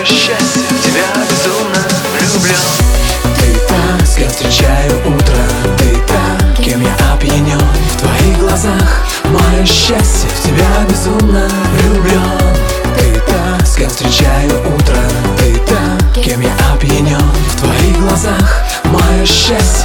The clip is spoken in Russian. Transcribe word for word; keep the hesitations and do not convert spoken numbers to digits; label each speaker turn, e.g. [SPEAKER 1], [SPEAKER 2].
[SPEAKER 1] счастье, в тебя безумно влюблен.
[SPEAKER 2] Ты та, с кем встречаю утро, ты та, кем я опьянен. В твоих глазах мое счастье, в тебя безумно влюблен. Ты та, с кем встречаю утро, ты та, кем я опьянен. В твоих глазах мое счастье,